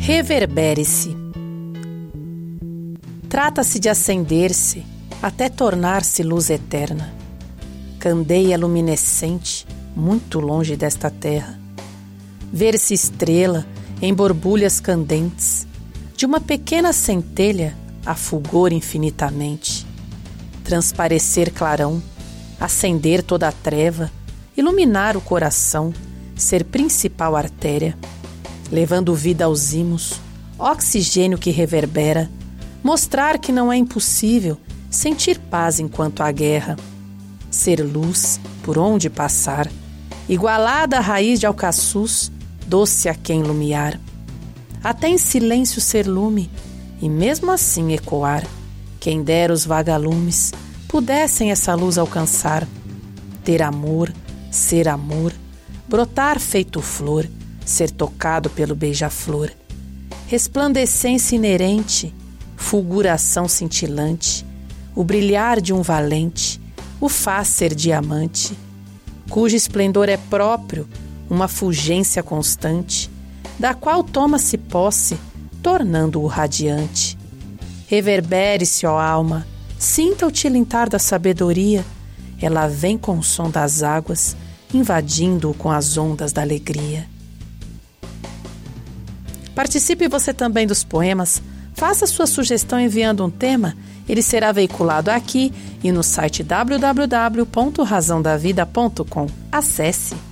Reverbere-se. Trata-se de acender-se até tornar-se luz eterna, candeia luminescente muito longe desta terra. Ver-se estrela em borbulhas candentes, de uma pequena centelha a fulgor infinitamente. Transparecer clarão, acender toda a treva, iluminar o coração, ser principal artéria, levando vida aos imos, oxigênio que reverbera, mostrar que não é impossível sentir paz enquanto há guerra, ser luz por onde passar, igualada à raiz de alcaçuz, doce a quem lumiar, até em silêncio ser lume e mesmo assim ecoar. Quem dera os vagalumes pudessem essa luz alcançar, ter amor, ser amor, brotar feito flor, ser tocado pelo beija-flor, resplandecência inerente, fulguração cintilante, o brilhar de um valente, o faz ser diamante, cujo esplendor é próprio, uma fulgência constante, da qual toma-se posse, tornando-o radiante. Reverbere-se, ó alma, sinta o tilintar da sabedoria, ela vem com o som das águas, invadindo-o com as ondas da alegria. Participe você também dos poemas, faça sua sugestão enviando um tema, ele será veiculado aqui e no site www.razãodavida.com. Acesse!